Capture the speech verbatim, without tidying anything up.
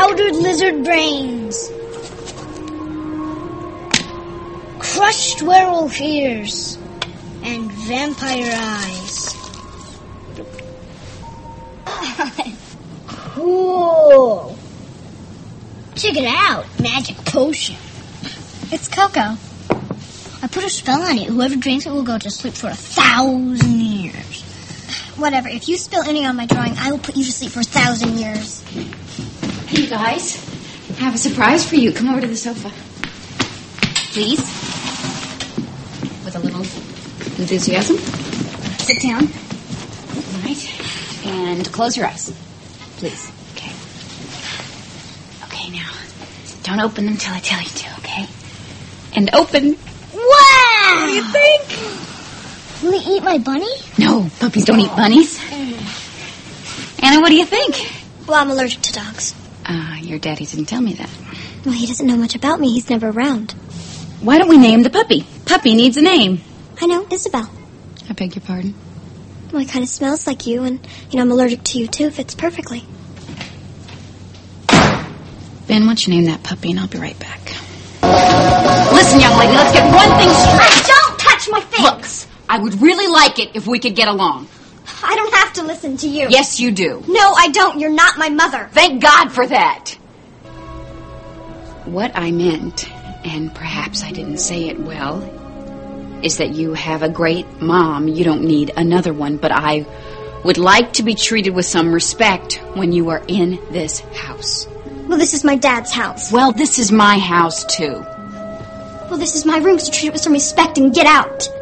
powdered lizard brains, crushed werewolf ears, and vampire eyes. Cool. Check it out. Magic potion. It's cocoa. I put a spell on it. Whoever drinks it will go to sleep for a thousand years. Whatever. If you spill any on my drawing, I will put you to sleep for a thousand years. Hey, you guys. I have a surprise for you. Come over to the sofa. Please. With a little enthusiasm. Sit down. All right. And close your eyes. Please. Okay. Okay, now. Don't open them till I tell you to, okay? And open. Wow! What do you think? Will he eat my bunny? No, puppies don't eat bunnies. Anna, what do you think? Well, I'm allergic to dogs. Uh, your daddy didn't tell me that. Well, he doesn't know much about me. He's never around. Why don't we name the puppy? Puppy needs a name. I know, Isabel. I beg your pardon? Well, it kind of smells like you, and, you know, I'm allergic to you, too. Fits perfectly. Ben, why don't you name that puppy, and I'll be right back. Listen, young lady, let's get one thing straight. Don't touch my things! Look, I would really like it if we could get along. I don't have to listen to you. Yes, you do. No, I don't. You're not my mother. Thank God for that. What I meant, and perhaps I didn't say it well, is that you have a great mom. You don't need another one, but I would like to be treated with some respect when you are in this house. Well, this is my dad's house. Well, this is my house, too. Well, this is my room, so treat it with some respect and get out.